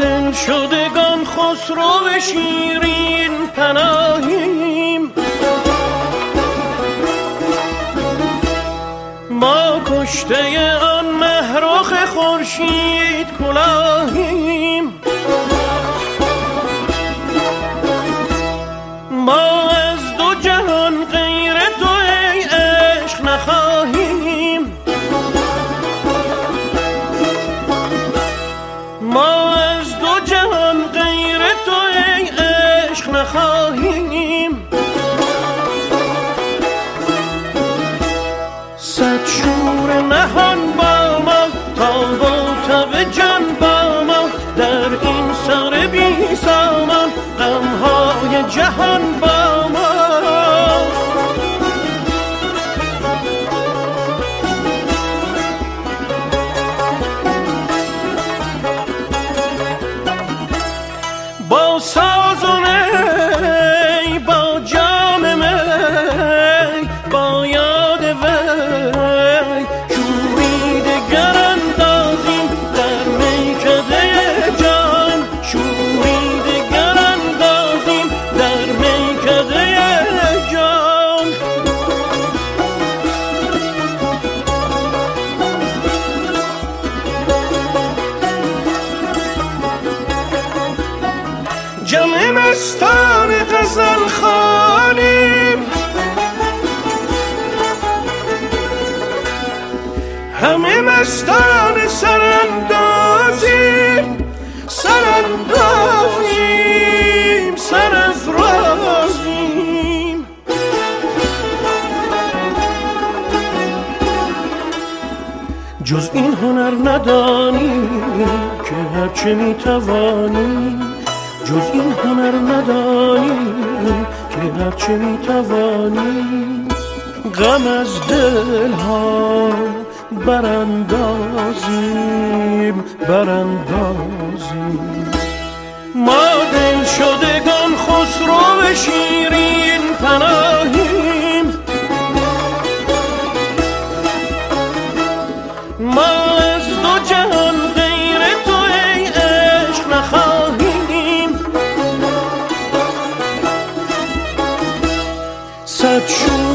دل شدگان خسرو شیرین پناهیم، ما کشته آن مهرخ خورشید کلاهیم. ما از دو جهان غیر تو ای عشق نخواهیم، ما از دو جهان غیر تو ای عشق نخواهیم. صد شور نهان با ما تا با تب جان با ما، در این سر بی سامان غمهای جهان با ما. با ساز و نی، با جام می، با یاد وی شوری دگر اندازیم در میکده جان، شوری دگر اندازیم در میکده جان. جمع مستان غزل خوانیم، همه مستان سراندازیم، سراندازیم، سرافرازیم. جز این هنر ندانیم که هرچه میتوانیم، جز این هنر ندانیم که هرچه میتوانیم. غم از دلها براندازیم، براندازیم. ما دل شدگان خسرو شیرین پناهیم، ما از دو جهان غیر تو ای عشق نخواهیم. صد شور